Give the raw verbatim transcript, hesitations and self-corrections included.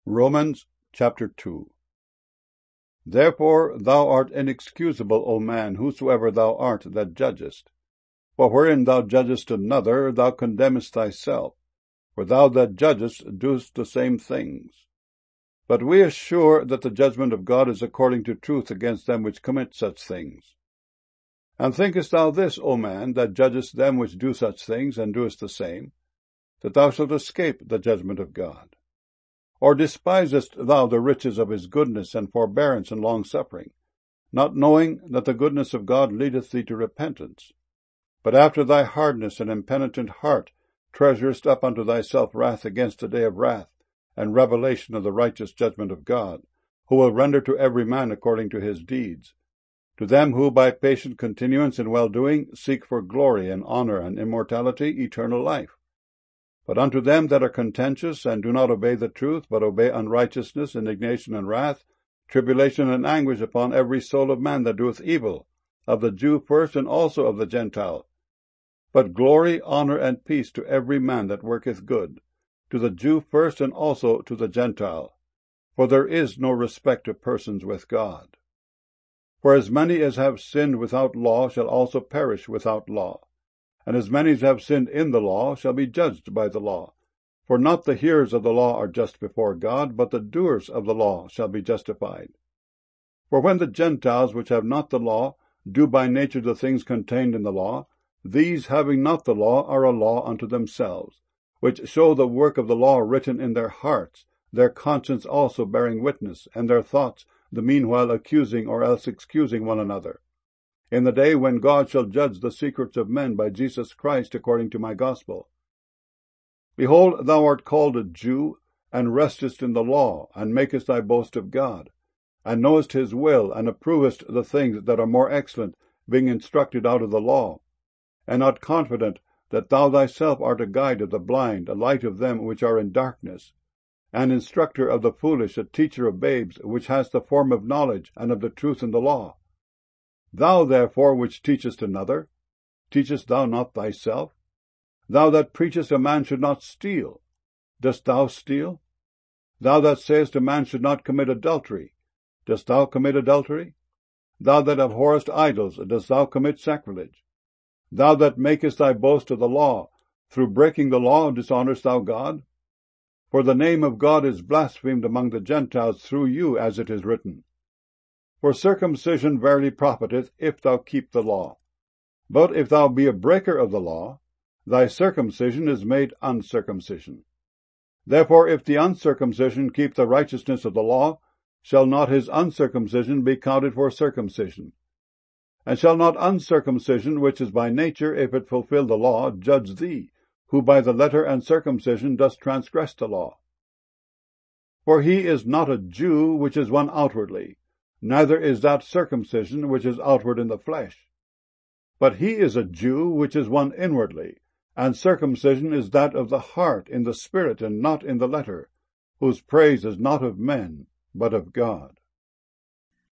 Romans chapter two. Therefore thou art inexcusable, O man, whosoever thou art that judgest. For wherein thou judgest another, thou condemnest thyself. For thou that judgest doest the same things. But we are sure that the judgment of God is according to truth against them which commit such things. And thinkest thou this, O man, that judgest them which do such things, and doest the same, that thou shalt escape the judgment of God? Or despisest thou the riches of his goodness and forbearance and longsuffering, not knowing that the goodness of God leadeth thee to repentance? But after thy hardness and impenitent heart treasurest up unto thyself wrath against the day of wrath, and revelation of the righteous judgment of God, who will render to every man according to his deeds. To them who by patient continuance in well-doing seek for glory and honor and immortality, eternal life. But unto them that are contentious, and do not obey the truth, but obey unrighteousness, indignation, and wrath, tribulation and anguish upon every soul of man that doeth evil, of the Jew first, and also of the Gentile. But glory, honor, and peace to every man that worketh good, to the Jew first, and also to the Gentile. For there is no respect of persons with God. For as many as have sinned without law shall also perish without law. And as many as have sinned in the law shall be judged by the law. For not the hearers of the law are just before God, but the doers of the law shall be justified. For when the Gentiles which have not the law do by nature the things contained in the law, these having not the law are a law unto themselves, which show the work of the law written in their hearts, their conscience also bearing witness, and their thoughts the meanwhile accusing or else excusing one another. In the day when God shall judge the secrets of men by Jesus Christ according to my gospel. Behold, thou art called a Jew, and restest in the law, and makest thy boast of God, and knowest his will, and approvest the things that are more excellent, being instructed out of the law, and art confident that thou thyself art a guide of the blind, a light of them which are in darkness, an instructor of the foolish, a teacher of babes, which hast the form of knowledge and of the truth in the law. Thou therefore which teachest another, teachest thou not thyself? Thou that preachest a man should not steal, dost thou steal? Thou that sayest a man should not commit adultery, dost thou commit adultery? Thou that abhorrest idols, dost thou commit sacrilege? Thou that makest thy boast of the law, through breaking the law dishonourest thou God? For the name of God is blasphemed among the Gentiles through you, as it is written. For circumcision verily profiteth, if thou keep the law. But if thou be a breaker of the law, thy circumcision is made uncircumcision. Therefore if the uncircumcision keep the righteousness of the law, shall not his uncircumcision be counted for circumcision? And shall not uncircumcision, which is by nature, if it fulfill the law, judge thee, who by the letter and circumcision dost transgress the law? For he is not a Jew which is one outwardly, neither is that circumcision which is outward in the flesh. But he is a Jew which is one inwardly, and circumcision is that of the heart, in the spirit, and not in the letter, whose praise is not of men, but of God.